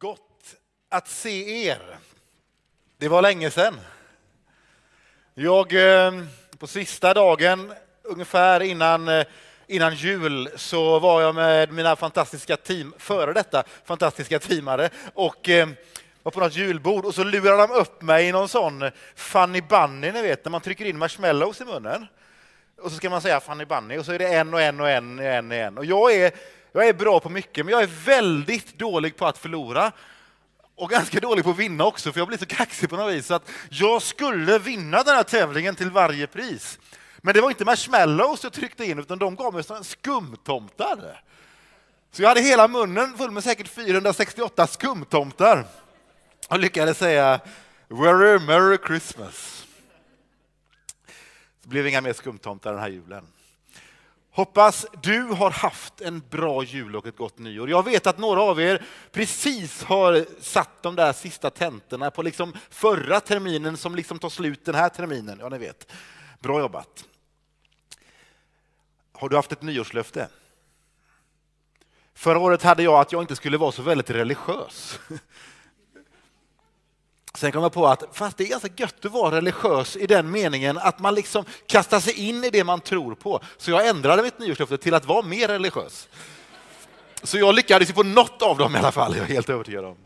Gott att se er. Det var länge sedan. Jag på sista dagen ungefär innan jul så var jag med mina fantastiska team före detta fantastiska teamare och var på något julbord och så lurade de upp mig i någon sån funny bunny, ni vet när man trycker in marshmallows i munnen. Och så ska man säga funny bunny och så är det en. Och jag är bra på mycket, men jag är väldigt dålig på att förlora. Och ganska dålig på att vinna också, för jag blir så kaxig på något vis. Så att jag skulle vinna den här tävlingen till varje pris. Men det var inte marshmallows jag tryckte in, utan de gav mig sådana skumtomtar. Så jag hade hela munnen full med säkert 468 skumtomtar. Och lyckades säga Merry Christmas. Det blev inga mer skumtomtar den här julen. Hoppas du har haft en bra jul och ett gott nyår. Jag vet att några av er precis har satt de där sista tentorna på liksom förra terminen som liksom tar slut den här terminen. Ja, ni vet. Bra jobbat. Har du haft ett nyårslöfte? Förra året hade jag att jag inte skulle vara så väldigt religiös. Sen kom jag på att fast det är ganska gött att vara religiös i den meningen att man liksom kastar sig in i det man tror på. Så jag ändrade mitt nyårslöfte till att vara mer religiös. Så jag lyckades på något av dem i alla fall, jag är helt övertygad om.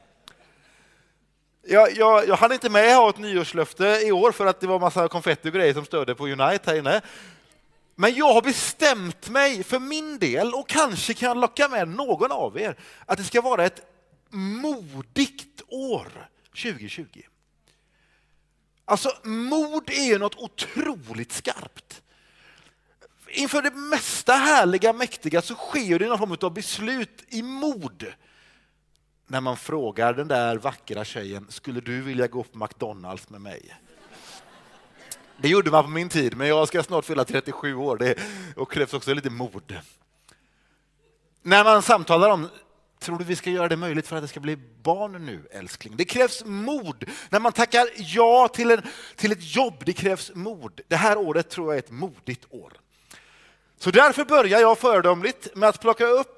Jag hann inte med att ha ett nyårslöfte i år för att det var massa konfetti och grejer som störde på Unite här inne. Men jag har bestämt mig för min del och kanske kan locka med någon av er att det ska vara ett modigt år. 2020. Alltså mod är ju något otroligt skarpt. Inför det mesta härliga, mäktiga så sker det någon form av beslut i mod. När man frågar den där vackra tjejen, skulle du vilja gå på McDonalds med mig? Det gjorde man på min tid, men jag ska snart fylla 37 år och krävs också lite mod. När man samtalar om tror du vi ska göra det möjligt för att det ska bli barn nu, älskling? Det krävs mod. När man tackar ja till ett jobb, det krävs mod. Det här året tror jag är ett modigt år. Så därför börjar jag föredömligt med att plocka upp,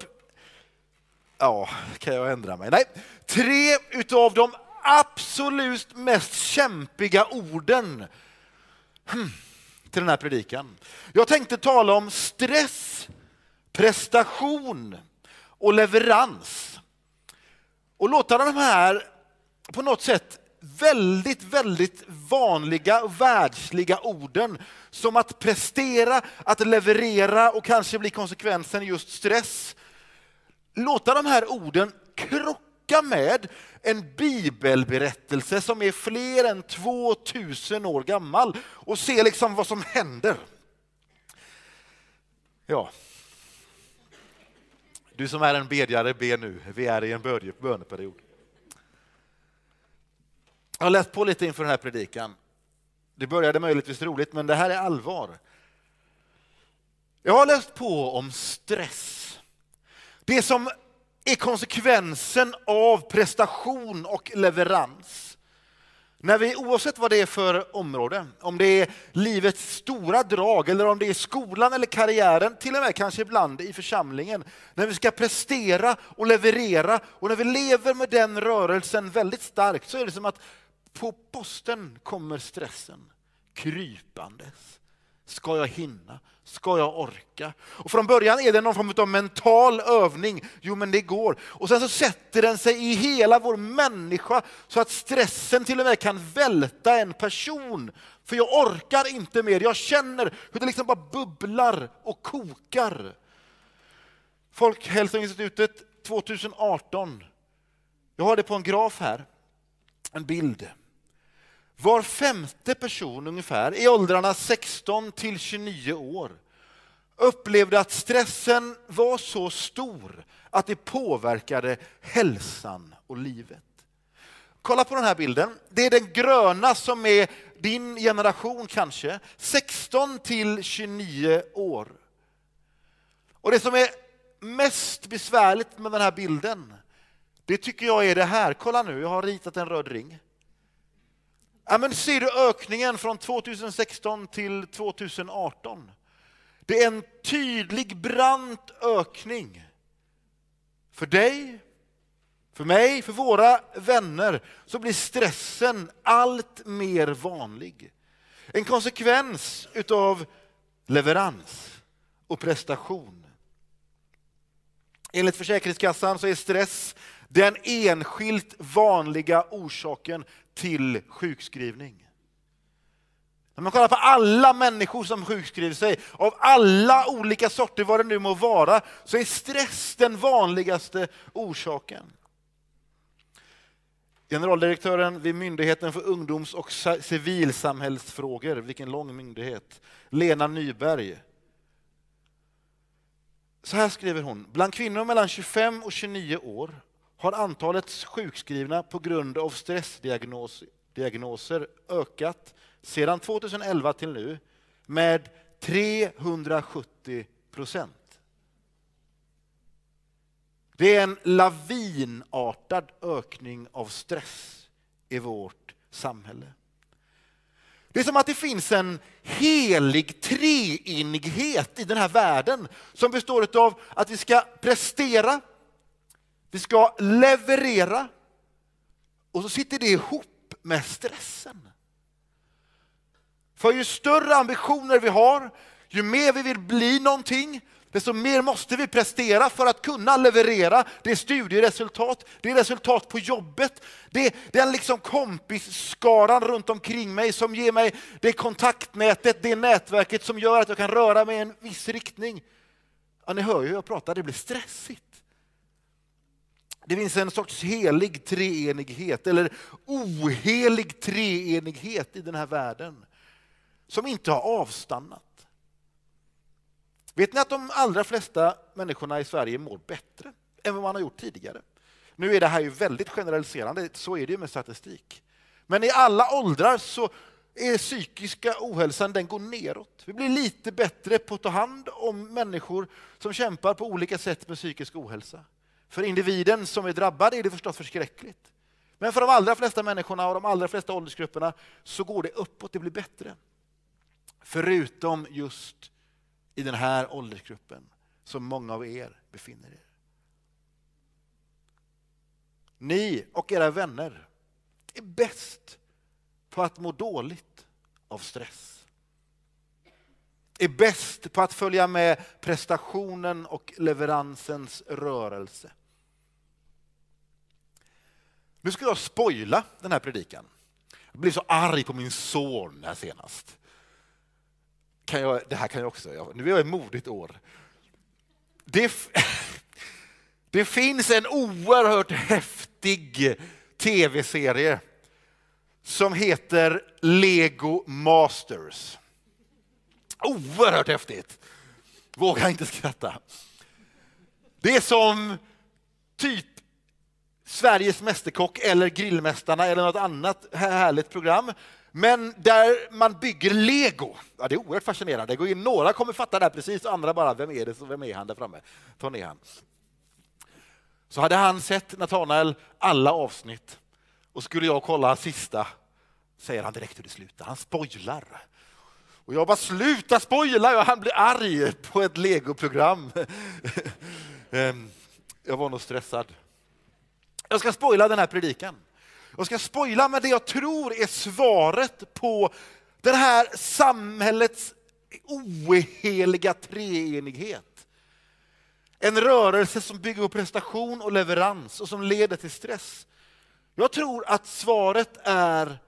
kan jag ändra mig? Nej, 3 utav de absolut mest kämpiga orden till den här predikan. Jag tänkte tala om stress, prestation och leverans. Och låta de här på något sätt väldigt, väldigt vanliga och världsliga orden som att prestera, att leverera och kanske bli konsekvensen just stress. Låta de här orden krocka med en bibelberättelse som är fler än 2000 år gammal och se liksom vad som händer. Ja. Du som är en bedjare, be nu. Vi är i en böneperiod. Jag har läst på lite inför den här predikan. Det började möjligtvis roligt, men det här är allvar. Jag har läst på om stress. Det som är konsekvensen av prestation och leverans. När vi, oavsett vad det är för område, om det är livets stora drag eller om det är skolan eller karriären, till och med kanske ibland i församlingen, när vi ska prestera och leverera och när vi lever med den rörelsen väldigt starkt så är det som att på posten kommer stressen krypandes. Ska jag hinna? Ska jag orka? Och från början är det någon form av mental övning. Jo, men det går. Och sen så sätter den sig i hela vår människa så att stressen till och med kan välta en person. För jag orkar inte mer. Jag känner hur det liksom bara bubblar och kokar. Folkhälsoinstitutet 2018. Jag har det på en graf här. En bild. Var 5:e person ungefär i åldrarna 16 till 29 år upplevde att stressen var så stor att det påverkade hälsan och livet. Kolla på den här bilden. Det är den gröna som är din generation kanske. 16 till 29 år. Och det som är mest besvärligt med den här bilden, det tycker jag är det här. Kolla nu, jag har ritat en röd ring. Ja, men ser du ökningen från 2016 till 2018? Det är en tydlig brant ökning. För dig, för mig, för våra vänner, så blir stressen allt mer vanlig. En konsekvens utav leverans och prestation. Enligt Försäkringskassan så är stress den enskilt vanliga orsaken till sjukskrivning. När man kollar på alla människor som sjukskriver sig, av alla olika sorter, vad det nu må vara, så är stress den vanligaste orsaken. Generaldirektören vid Myndigheten för ungdoms- och civilsamhällsfrågor, vilken lång myndighet, Lena Nyberg. Så här skriver hon: bland kvinnor mellan 25 och 29 år har antalet sjukskrivna på grund av stressdiagnoser ökat sedan 2011 till nu med 370%. Det är en lavinartad ökning av stress i vårt samhälle. Det är som att det finns en helig treenighet i den här världen som består av att vi ska prestera, vi ska leverera och så sitter det ihop med stressen. För ju större ambitioner vi har, ju mer vi vill bli någonting, desto mer måste vi prestera för att kunna leverera. Det är studieresultat, det är resultat på jobbet. Det är den liksom kompisskaran runt omkring mig som ger mig det kontaktnätet, det nätverket som gör att jag kan röra mig i en viss riktning. Ja, ni hör ju hur jag pratar, det blir stressigt. Det finns en sorts helig treenighet eller ohelig treenighet i den här världen som inte har avstannat. Vet ni att de allra flesta människorna i Sverige mår bättre än vad man har gjort tidigare? Nu är det här ju väldigt generaliserande, så är det ju med statistik. Men i alla åldrar så är psykiska ohälsan, den går neråt. Vi blir lite bättre på att ta hand om människor som kämpar på olika sätt med psykisk ohälsa. För individen som är drabbad är det förstås förskräckligt. Men för de allra flesta människorna och de allra flesta åldersgrupperna så går det uppåt, det blir bättre. Förutom just i den här åldersgruppen som många av er befinner er. Ni och era vänner är bäst på att må dåligt av stress. Är bäst på att följa med prestationen och leveransens rörelse. Nu ska jag spoila den här predikan. Jag blev så arg på min son här senast. Det här kan jag också. Nu är jag i modigt år. Det finns en oerhört häftig tv-serie som heter Lego Masters. Oerhört häftigt. Vågar inte skratta. Det är som typ Sveriges mästerkock eller Grillmästarna eller något annat härligt program. Men där man bygger Lego. Ja, det är oerhört fascinerande. Det går in, några kommer fatta det här precis, och andra bara, vem är det? Så vem är han där framme? Ta ner han. Så hade han sett Nathanael alla avsnitt. Och skulle jag kolla sista, säger han direkt hur det slutar. Han spoilar. Och jag bara, sluta spoila! Och han blir arg på ett Lego-program. Jag var nog stressad. Jag ska spoila den här predikan. Jag ska spoila med det jag tror är svaret på den här samhällets oheliga treenighet. En rörelse som bygger på prestation och leverans och som leder till stress. Jag tror att svaret är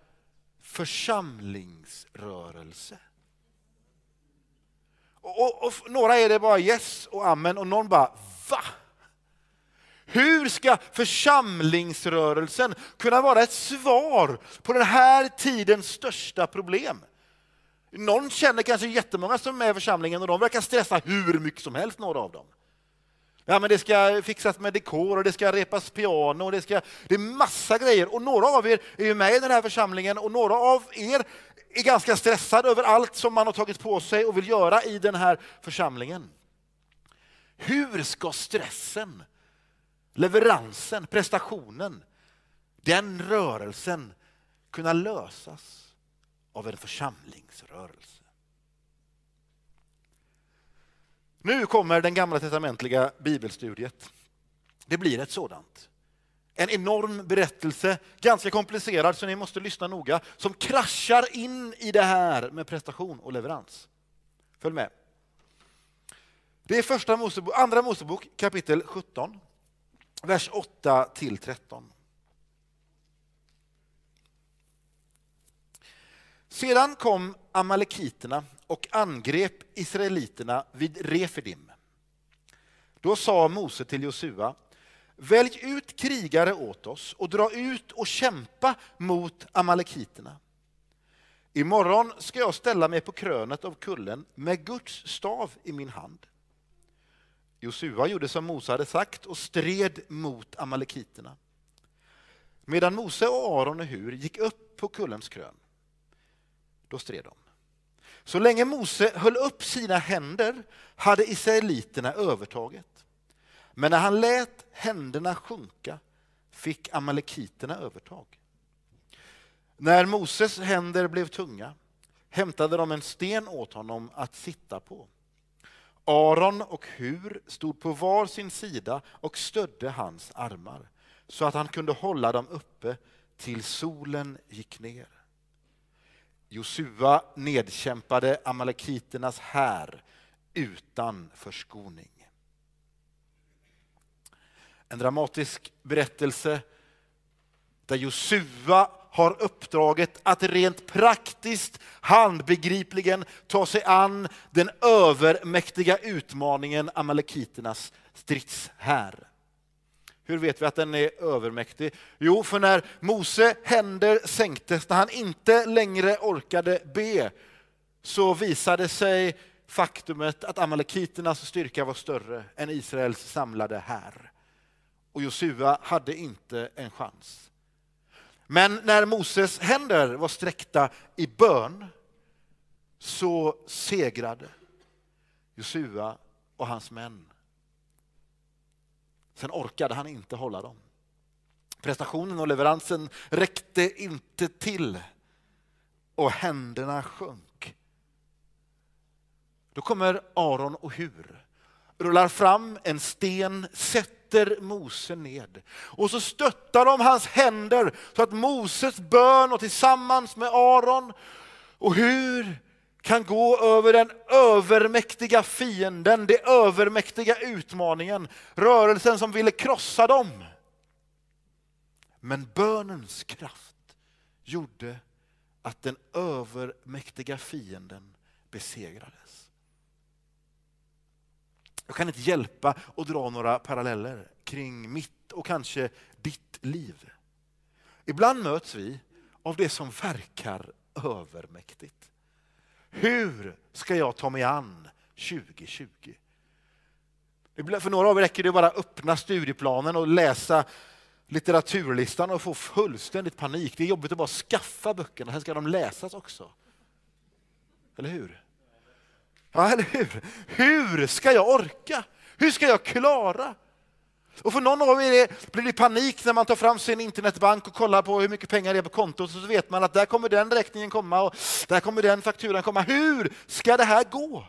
församlingsrörelse. Och några är det bara yes och amen och någon bara va? Hur ska församlingsrörelsen kunna vara ett svar på den här tidens största problem? Någon känner kanske jättemånga som är i församlingen och de verkar stressa hur mycket som helst, några av dem. Ja, men det ska fixas med dekor och det ska repas piano och det är massa grejer. Och några av er är ju med i den här församlingen och några av er är ganska stressade över allt som man har tagit på sig och vill göra i den här församlingen. Hur ska stressen, leveransen, prestationen, den rörelsen kunna lösas av en församlingsrörelse? Nu kommer den gamla testamentliga bibelstudiet. Det blir ett sådant. En enorm berättelse, ganska komplicerad så ni måste lyssna noga, som kraschar in i det här med prestation och leverans. Följ med. Det är andra Mosebok kapitel 17, vers 8-13. Sedan kom amalekiterna och angrep israeliterna vid Refidim. Då sa Mose till Josua: välj ut krigare åt oss och dra ut och kämpa mot amalekiterna. Imorgon ska jag ställa mig på krönet av kullen med Guds stav i min hand. Josua gjorde som Mose hade sagt och stred mot amalekiterna. Medan Mose och Aron och Hur gick upp på kullens krön, då stred de. Så länge Mose höll upp sina händer hade israeliterna övertaget. Men när han lät händerna sjunka fick amalekiterna övertag. När Moses händer blev tunga hämtade de en sten åt honom att sitta på. Aron och Hur stod på var sin sida och stödde hans armar så att han kunde hålla dem uppe till solen gick ner. Josua nedkämpade amalekiternas här utan förskoning. En dramatisk berättelse där Josua har uppdraget att rent praktiskt, handbegripligen ta sig an den övermäktiga utmaningen amalekiternas stridshär. Hur vet vi att den är övermäktig? Jo, för när Mose händer sänktes, när han inte längre orkade be, så visade sig faktumet att amalekiternas styrka var större än Israels samlade här. Och Josua hade inte en chans. Men när Moses händer var sträckta i bön så segrade Josua och hans män. Sen orkade han inte hålla dem. Prestationen och leveransen räckte inte till och händerna sjönk. Då kommer Aron och Hur, rullar fram en sten, sätter Mose ned. Och så stöttar de hans händer så att Moses bön och tillsammans med Aron och Hur kan gå över den övermäktiga fienden, den övermäktiga utmaningen, rörelsen som ville krossa dem. Men bönens kraft gjorde att den övermäktiga fienden besegrades. Jag kan inte hjälpa att dra några paralleller kring mitt och kanske ditt liv. Ibland möts vi av det som verkar övermäktigt. Hur ska jag ta mig an 2020? För några av er räcker det bara att öppna studieplanen och läsa litteraturlistan och få fullständigt panik. Det är jobbigt att bara skaffa böckerna, sen ska de läsas också. Eller hur? Ja, eller hur? Hur ska jag orka? Hur ska jag klara? Och för någon av er blir det panik när man tar fram sin internetbank och kollar på hur mycket pengar det är på kontot, så vet man att där kommer den räkningen komma och där kommer den fakturan komma. Hur ska det här gå?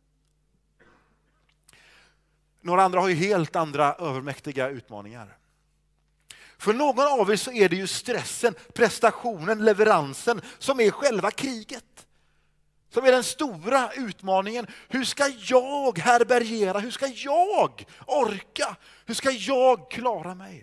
Några andra har ju helt andra övermäktiga utmaningar. För någon av er så är det ju stressen, prestationen, leveransen som är själva kriget. Som är den stora utmaningen. Hur ska jag härbärgera? Hur ska jag orka? Hur ska jag klara mig?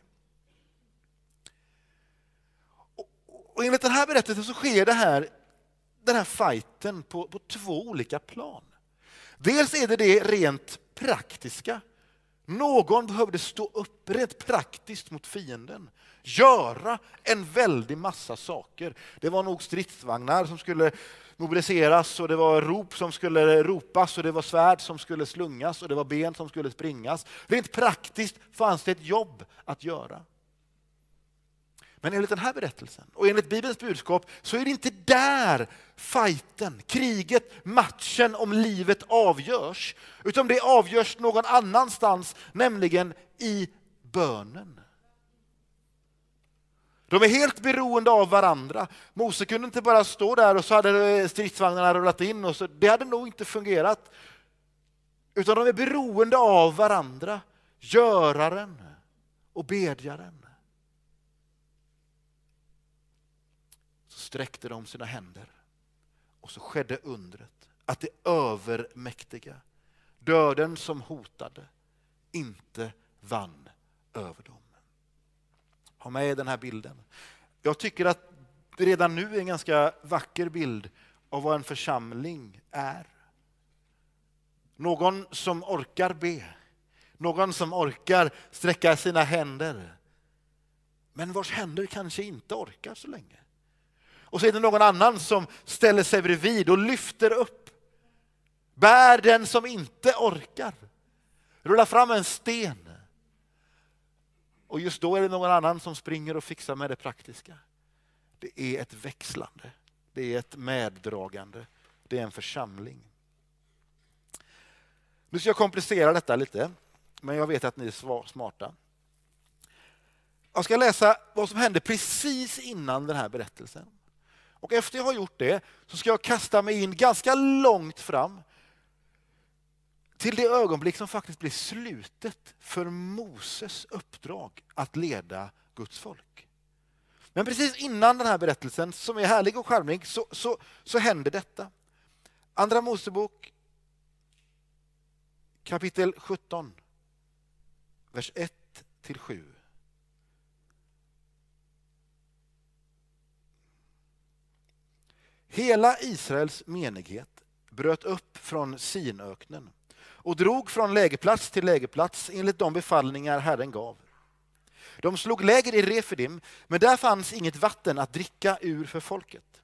Och enligt den här berättelsen så sker den här fighten på två olika plan. Dels är det rent praktiska. Någon behövde stå upp rent praktiskt mot fienden. Göra en väldig massa saker. Det var nog stridsvagnar som skulle mobiliseras och det var rop som skulle ropas och det var svärd som skulle slungas och det var ben som skulle springas. Rent praktiskt fanns det ett jobb att göra. Men enligt den här berättelsen och enligt Bibelns budskap så är det inte där fighten, kriget, matchen om livet avgörs. Utan det avgörs någon annanstans, nämligen i bönen. De är helt beroende av varandra. Mose kunde inte bara stå där och så hade stridsvagnarna rullat in. Och så, det hade nog inte fungerat. Utan de är beroende av varandra. Göraren och bedjaren. sträckte de sina händer. Och så skedde undret att det övermäktiga, döden som hotade, inte vann över dem. Ha med den här bilden. Jag tycker att det redan nu är en ganska vacker bild av vad en församling är. Någon som orkar be. Någon som orkar sträcka sina händer. Men vars händer kanske inte orkar så länge. Och så är det någon annan som ställer sig bredvid och lyfter upp. Bär den som inte orkar. Rullar fram en sten. Och just då är det någon annan som springer och fixar med det praktiska. Det är ett växlande. Det är ett meddragande. Det är en församling. Nu ska jag komplicera detta lite. Men jag vet att ni är smarta. Jag ska läsa vad som hände precis innan den här berättelsen. Och efter jag har gjort det så ska jag kasta mig in ganska långt fram till det ögonblick som faktiskt blir slutet för Moses uppdrag att leda Guds folk. Men precis innan den här berättelsen, som är härlig och charmig, så händer detta. Andra Mosebok, kapitel 17, vers 1-7. Hela Israels menighet bröt upp från Sinöknen och drog från lägerplats till lägerplats enligt de befallningar Herren gav. De slog läger i Refidim, men där fanns inget vatten att dricka för folket.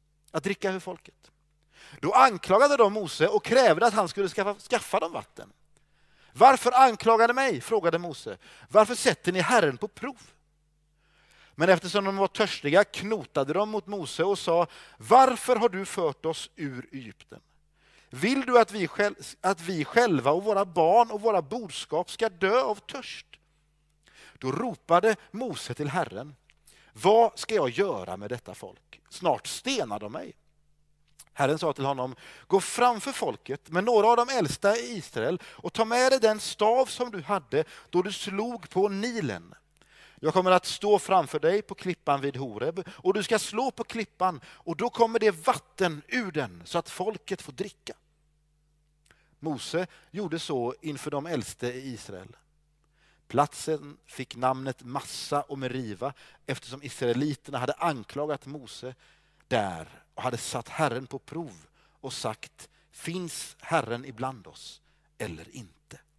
Då anklagade de Mose och krävde att han skulle skaffa dem vatten. Varför anklagade mig? Frågade Mose. Varför sätter ni Herren på prov? Men eftersom de var törstiga knotade de mot Mose och sa: varför har du fört oss ur Egypten? Vill du att vi själva och våra barn och våra boskap ska dö av törst? Då ropade Mose till Herren: vad ska jag göra med detta folk? Snart stenar de mig. Herren sa till honom: gå framför folket med några av de äldsta i Israel och ta med dig den stav som du hade då du slog på Nilen. Jag kommer att stå framför dig på klippan vid Horeb och du ska slå på klippan och då kommer det vatten ur den så att folket får dricka. Mose gjorde så inför de äldste i Israel. Platsen fick namnet Massa och Meriva eftersom israeliterna hade anklagat Mose där och hade satt Herren på prov och sagt: finns Herren ibland oss eller inte?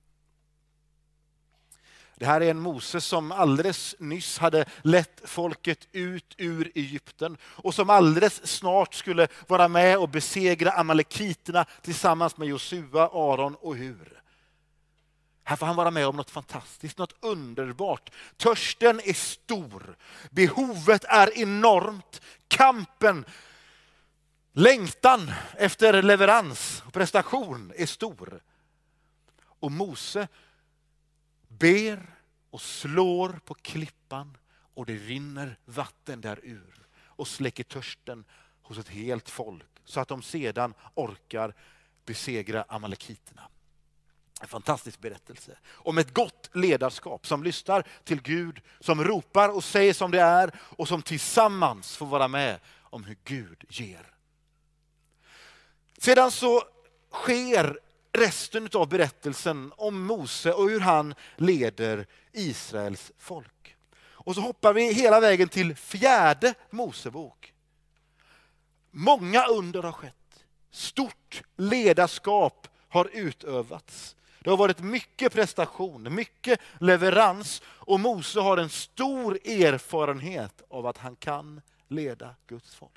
Det här är en Mose som alldeles nyss hade lett folket ut ur Egypten och som alldeles snart skulle vara med och besegra amalekiterna tillsammans med Josua, Aron och Hur. Här får han vara med om något fantastiskt, något underbart. Törsten är stor, behovet är enormt, kampen, längtan efter leverans och prestation är stor. Och Mose ber och slår på klippan och det rinner vatten där ur och släcker törsten hos ett helt folk så att de sedan orkar besegra amalekiterna. En fantastisk berättelse om ett gott ledarskap som lyssnar till Gud, som ropar och säger som det är och som tillsammans får vara med om hur Gud ger. Sedan så sker resten av berättelsen om Mose och hur han leder Israels folk. Och så hoppar vi hela vägen till 4:e Mosebok. Många under har skett. Stort ledarskap har utövats. Det har varit mycket prestation, mycket leverans och Mose har en stor erfarenhet av att han kan leda Guds folk.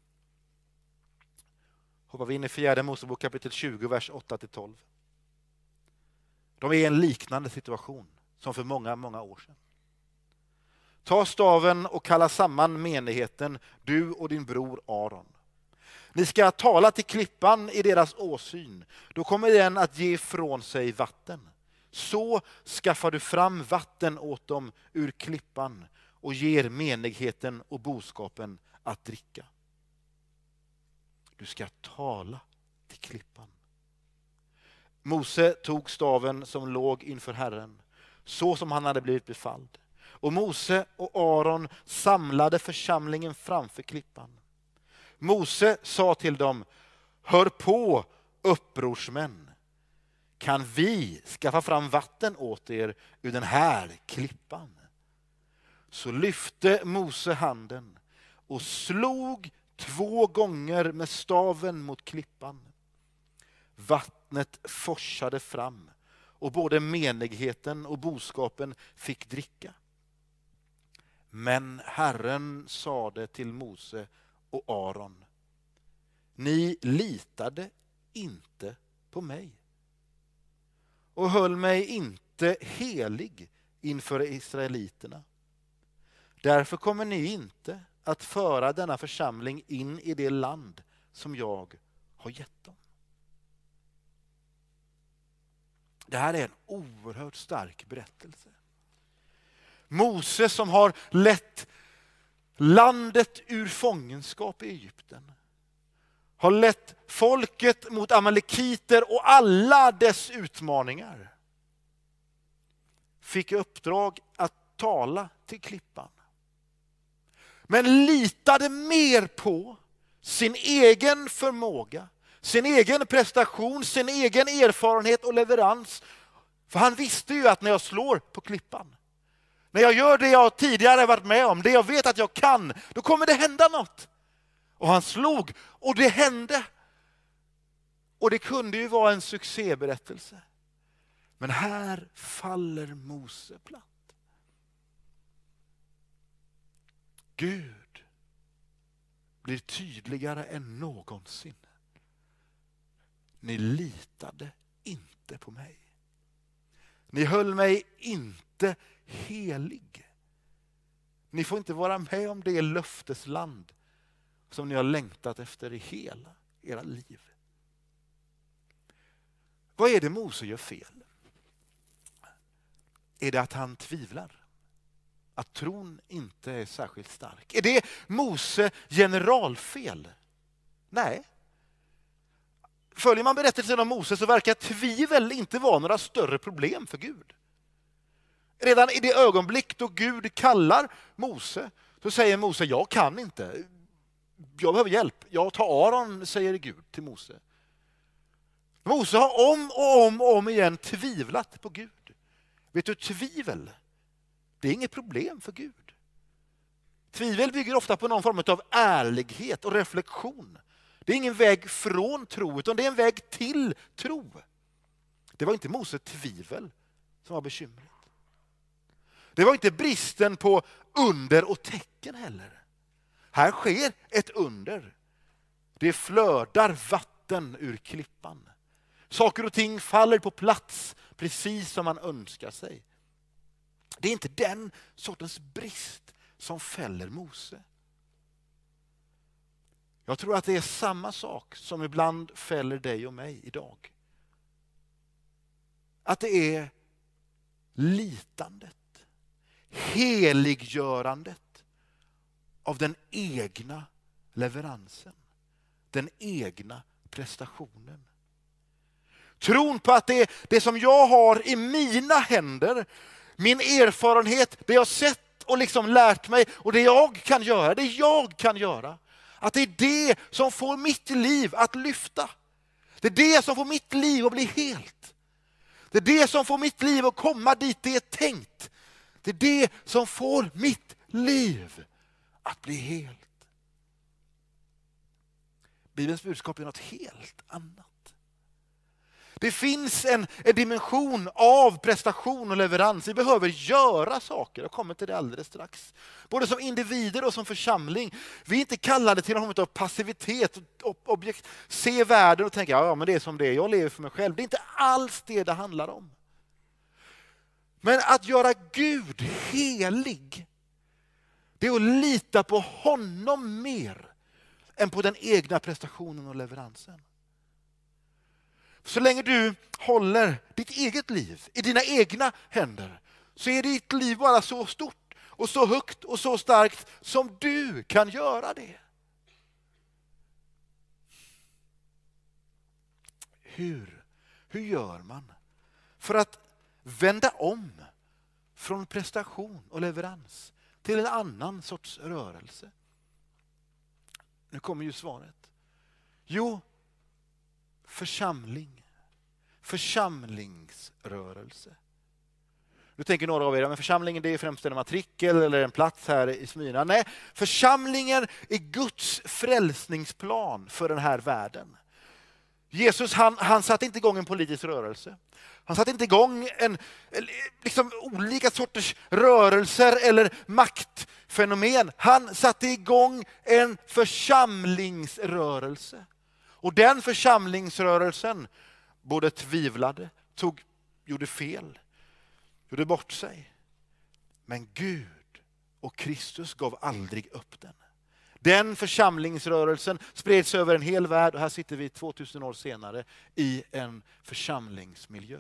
Hoppar vi in i 4:e Mosebok kapitel 20, vers 8-12. De är i en liknande situation som för många, många år sedan. Ta staven och kalla samman menigheten, du och din bror Aron. Ni ska tala till klippan i deras åsyn. Då kommer den att ge ifrån sig vatten. Så skaffar du fram vatten åt dem ur klippan och ger menigheten och boskapen att dricka. Du ska tala till klippan. Mose tog staven som låg inför Herren, så som han hade blivit befalld. Och Mose och Aron samlade församlingen framför klippan. Mose sa till dem: hör på, upprorsmän. Kan vi skaffa fram vatten åt er ur den här klippan? Så lyfte Mose handen och slog 2 gånger med staven mot klippan. Vattnet forsade fram och både menigheten och boskapen fick dricka. Men Herren sade till Mose och Aron: ni litade inte på mig och höll mig inte helig inför israeliterna. Därför kommer ni inte att föra denna församling in i det land som jag har gett dem. Det här är en oerhört stark berättelse. Mose som har lett landet ur fångenskap i Egypten, har lett folket mot amalekiter och alla dess utmaningar, fick uppdrag att tala till klippan. Men litade mer på sin egen förmåga, sin egen prestation, sin egen erfarenhet och leverans. För han visste ju att när jag slår på klippan, när jag gör det jag tidigare varit med om, det jag vet att jag kan, då kommer det hända något. Och han slog och det hände. Och det kunde ju vara en succéberättelse. Men här faller Mose platt. Gud blir tydligare än någonsin. Ni litade inte på mig. Ni höll mig inte helig. Ni får inte vara med om det löftesland som ni har längtat efter i hela era liv. Vad är det Mose gör fel? Är det att han tvivlar? Att tron inte är särskilt stark? Är det Mose generalfel? Nej. Följer man berättelsen om Mose så verkar tvivel inte vara några större problem för Gud. Redan i det ögonblick då Gud kallar Mose så säger Mose: jag kan inte. Jag behöver hjälp. Jag tar Aron, säger Gud till Mose. Mose har om och om igen tvivlat på Gud. Vet du, tvivel, det är inget problem för Gud. Tvivel bygger ofta på någon form av ärlighet och reflektion. Det är ingen väg från tro, utan det är en väg till tro. Det var inte Mose tvivel som var bekymret. Det var inte bristen på under och tecken heller. Här sker ett under. Det flödar vatten ur klippan. Saker och ting faller på plats precis som man önskar sig. Det är inte den sortens brist som fäller Mose. Jag tror att det är samma sak som ibland fäller dig och mig idag. Att det är litandet, heliggörandet av den egna leveransen, den egna prestationen. Tron på att det som jag har i mina händer, min erfarenhet, det jag sett och liksom lärt mig och det jag kan göra, att det är det som får mitt liv att lyfta. Det är det som får mitt liv att bli helt. Det är det som får mitt liv att komma dit det är tänkt. Det är det som får mitt liv att bli helt. Bibelns budskap är något helt annat. Det finns en dimension av prestation och leverans. Vi behöver göra saker. Jag kommer till det alldeles strax. Både som individer och som församling. Vi är inte kallade till någon form av passivitet och objekt. Se världen och tänka, ja men det är som det är. Jag lever för mig själv. Det är inte alls det handlar om. Men att göra Gud helig, det är att lita på honom mer än på den egna prestationen och leveransen. Så länge du håller ditt eget liv i dina egna händer så är ditt liv bara så stort och så högt och så starkt som du kan göra det. Hur gör man för att vända om från prestation och leverans till en annan sorts rörelse? Nu kommer ju svaret. Jo, församling. Församlingsrörelse. Nu tänker några av er, men församlingen det är främst en matrikel eller en plats här i Smyrna. Nej, församlingen är Guds frälsningsplan för den här världen. Jesus han satte inte igång en politisk rörelse. Han satte inte igång liksom olika sorters rörelser eller maktfenomen. Han satte igång en församlingsrörelse. Och den församlingsrörelsen både tvivlade, gjorde fel, gjorde bort sig. Men Gud och Kristus gav aldrig upp den. Den församlingsrörelsen spreds över en hel värld och här sitter vi 2000 år senare i en församlingsmiljö.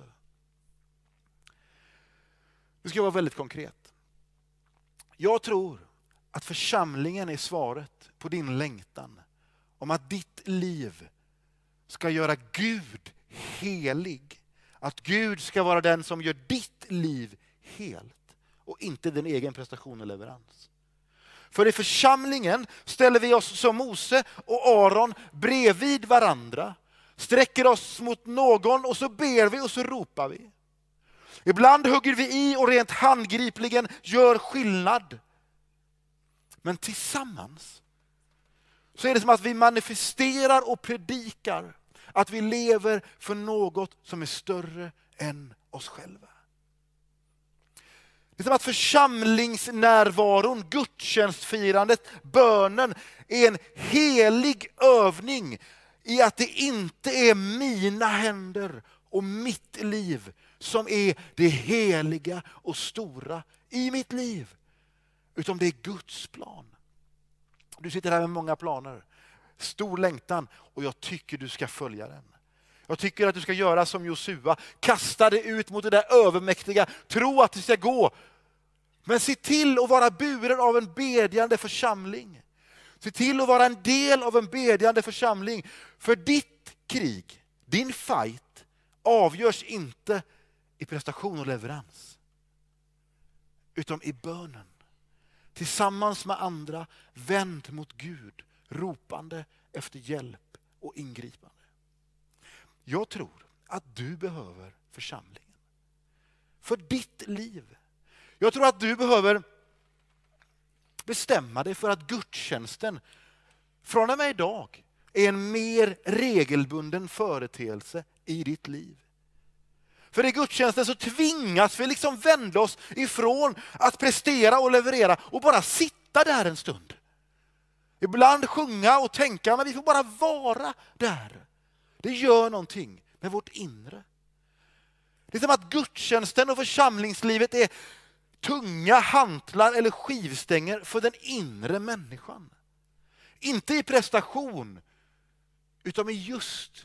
Nu ska jag vara väldigt konkret. Jag tror att församlingen är svaret på din längtan om att ditt liv ska göra Gud helig. Att Gud ska vara den som gör ditt liv helt och inte din egen prestation och leverans. För i församlingen ställer vi oss som Mose och Aron bredvid varandra, sträcker oss mot någon och så ber vi och så ropar vi. Ibland hugger vi i och rent handgripligen gör skillnad. Men tillsammans så är det som att vi manifesterar och predikar att vi lever för något som är större än oss själva. Det är som att församlingsnärvaron, gudstjänstfirandet, bönen är en helig övning i att det inte är mina händer och mitt liv som är det heliga och stora i mitt liv. Utan det är Guds plan. Du sitter här med många planer. Stor längtan och jag tycker du ska följa den. Jag tycker att du ska göra som Josua. Kasta dig ut mot det där övermäktiga. Tro att det ska gå. Men se till att vara buren av en bedjande församling. Se till att vara en del av en bedjande församling. För ditt krig, din fight avgörs inte i prestation och leverans. Utan i bönen. Tillsammans med andra vänd mot Gud, ropande efter hjälp och ingripande. Jag tror att du behöver församlingen. För ditt liv. Jag tror att du behöver bestämma dig för att gudstjänsten från och med idag är en mer regelbunden företeelse i ditt liv. För i gudstjänsten så tvingas vi liksom vända oss ifrån att prestera och leverera och bara sitta där en stund. Ibland sjunga och tänka, men vi får bara vara där. Det gör någonting med vårt inre. Det är som att gudstjänsten och församlingslivet är tunga hantlar eller skivstänger för den inre människan. Inte i prestation, utan i just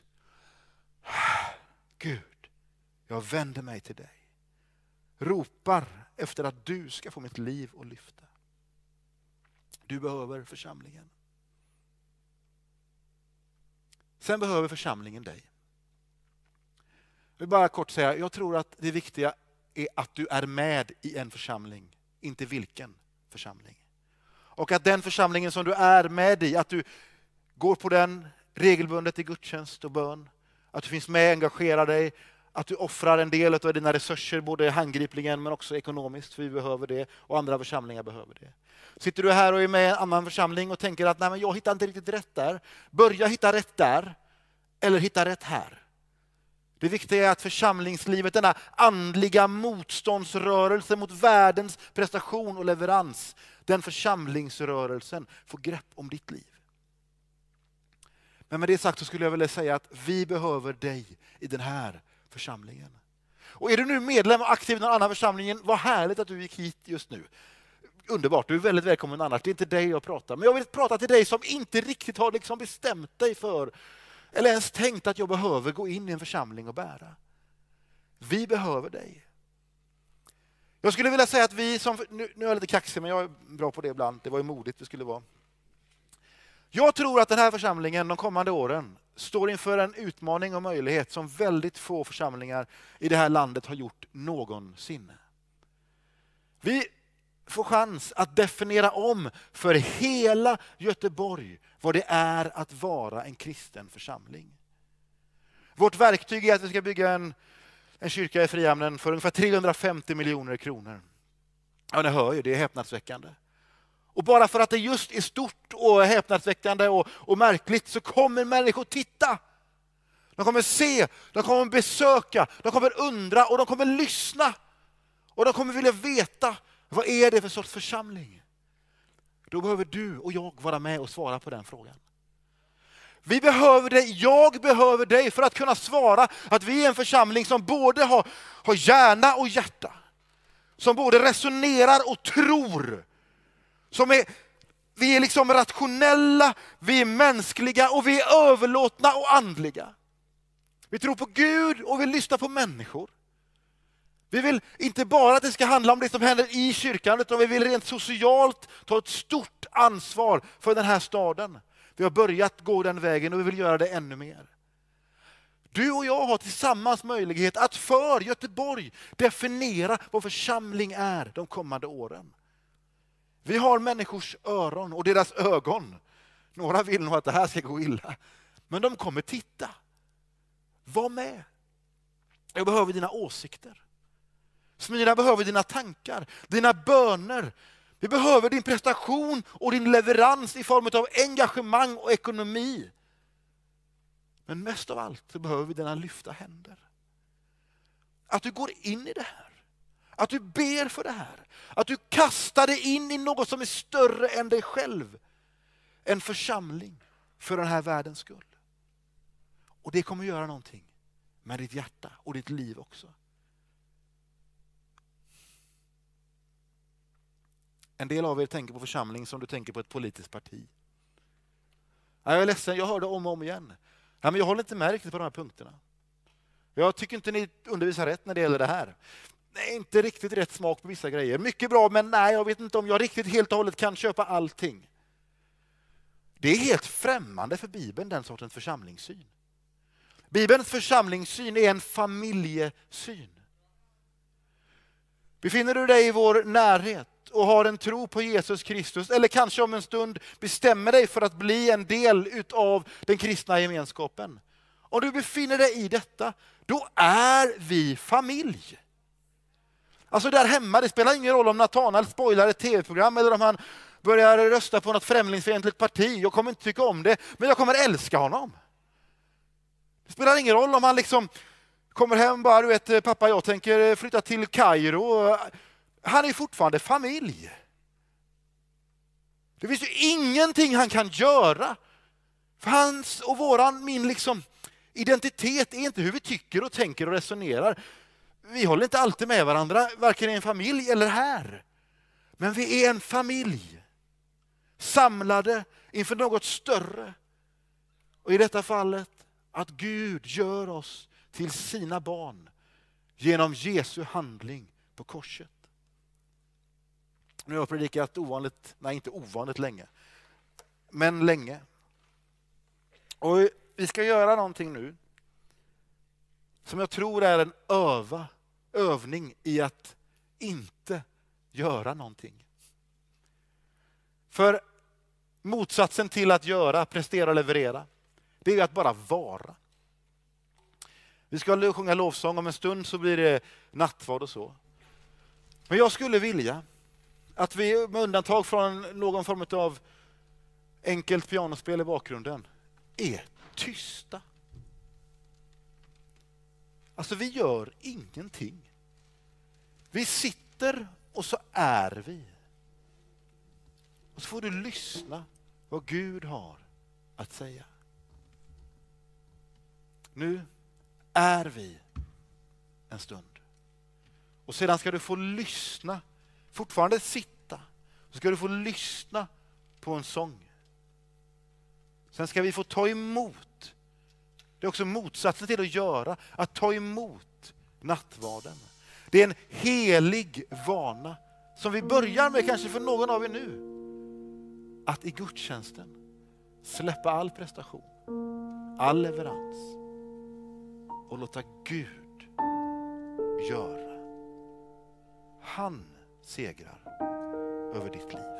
Gud. Jag vänder mig till dig. Ropar efter att du ska få mitt liv att lyfta. Du behöver församlingen. Sen behöver församlingen dig. Jag vill bara kort säga, jag tror att det viktiga är att du är med i en församling. Inte vilken församling. Och att den församlingen som du är med i, att du går på den regelbundet i gudstjänst och bön. Att du finns med, engagerar dig. Att du offrar en del av dina resurser, både handgripligen men också ekonomiskt, för vi behöver det och andra församlingar behöver det. Sitter du här och är med i en annan församling och tänker att nej, men jag hittar inte riktigt rätt där. Börja hitta rätt där eller hitta rätt här. Det viktiga är att församlingslivet, denna andliga motståndsrörelse mot världens prestation och leverans, den församlingsrörelsen får grepp om ditt liv. Men med det sagt så skulle jag vilja säga att vi behöver dig i den här församlingen. Och är du nu medlem och aktiv i någon annan församling, vad härligt att du gick hit just nu. Underbart, du är väldigt välkommen annars. Det är inte dig jag pratar. Men jag vill prata till dig som inte riktigt har liksom bestämt dig för eller ens tänkt att jag behöver gå in i en församling och bära. Vi behöver dig. Jag skulle vilja säga att vi som, nu är jag lite kaxig men jag är bra på det ibland. Det var ju modigt det skulle vara. Jag tror att den här församlingen de kommande åren står inför en utmaning och möjlighet som väldigt få församlingar i det här landet har gjort någonsin. Vi få chans att definiera om för hela Göteborg vad det är att vara en kristen församling. Vårt verktyg är att vi ska bygga en kyrka i Frihamnen för ungefär 350 miljoner kronor. Ja, ni hör ju, det är häpnadsväckande. Och bara för att det just är stort och häpnadsväckande och märkligt så kommer människor titta. De kommer se, de kommer besöka, de kommer undra och de kommer lyssna. Och de kommer vilja veta, vad är det för sorts församling? Då behöver du och jag vara med och svara på den frågan. Vi behöver dig, jag behöver dig för att kunna svara att vi är en församling som både har hjärna och hjärta. Som både resonerar och tror. Vi är liksom rationella, vi är mänskliga och vi är överlåtna och andliga. Vi tror på Gud och vi lyssnar på människor. Vi vill inte bara att det ska handla om det som händer i kyrkan, utan vi vill rent socialt ta ett stort ansvar för den här staden. Vi har börjat gå den vägen och vi vill göra det ännu mer. Du och jag har tillsammans möjlighet att för Göteborg definiera vad församling är de kommande åren. Vi har människors öron och deras ögon. Några vill nog att det här ska gå illa. Men de kommer titta. Var med. Jag behöver dina åsikter. Smyrna behöver dina tankar, dina böner. Vi behöver din prestation och din leverans i form av engagemang och ekonomi. Men mest av allt så behöver vi dina lyfta händer. Att du går in i det här. Att du ber för det här. Att du kastar dig in i något som är större än dig själv. En församling för den här världens skull. Och det kommer göra någonting med ditt hjärta och ditt liv också. En del av er tänker på församling som du tänker på ett politiskt parti. Jag är ledsen, jag hör det om och om igen. Men jag håller inte med riktigt på de här punkterna. Jag tycker inte ni undervisar rätt när det gäller det här. Nej, inte riktigt rätt smak på vissa grejer. Mycket bra, men nej, jag vet inte om jag riktigt helt och hållet kan köpa allting. Det är helt främmande för Bibeln, den sortens församlingssyn. Bibelns församlingssyn är en familjesyn. Befinner du dig i vår närhet och har en tro på Jesus Kristus, eller kanske om en stund bestämmer dig för att bli en del av den kristna gemenskapen. Om du befinner dig i detta, då är vi familj. Alltså där hemma, det spelar ingen roll om Nathanael spoilar ett tv-program eller om han börjar rösta på något främlingsfientligt parti. Jag kommer inte tycka om det, men jag kommer älska honom. Det spelar ingen roll om han liksom kommer hem och bara, du vet, pappa, jag tänker flytta till Kairo. Han är fortfarande familj. Det finns ju ingenting han kan göra. För hans och min liksom identitet är inte hur vi tycker och tänker och resonerar. Vi håller inte alltid med varandra, varken i en familj eller här. Men vi är en familj. Samlade inför något större. Och i detta fallet att Gud gör oss till sina barn genom Jesu handling på korset. Nu har jag predikat inte ovanligt länge, men länge. Och vi ska göra någonting nu som jag tror är en övning i att inte göra någonting. För motsatsen till att göra, prestera och leverera, det är ju att bara vara. Vi ska sjunga lovsång, om en stund så blir det nattvard och så. Men jag skulle vilja att vi med undantag från någon form av enkelt pianospel i bakgrunden är tysta. Alltså vi gör ingenting. Vi sitter och så är vi. Och så får du lyssna vad Gud har att säga. Nu är vi en stund. Och sedan ska du få lyssna, fortfarande sitta. Så ska du få lyssna på en sång. Sen ska vi få ta emot. Det är också motsatsen till att göra, att ta emot nattvarden. Det är en helig vana som vi börjar med kanske för någon av er nu. Att i gudstjänsten släppa all prestation, all leverans och låta Gud göra. Han segrar. över ditt liv.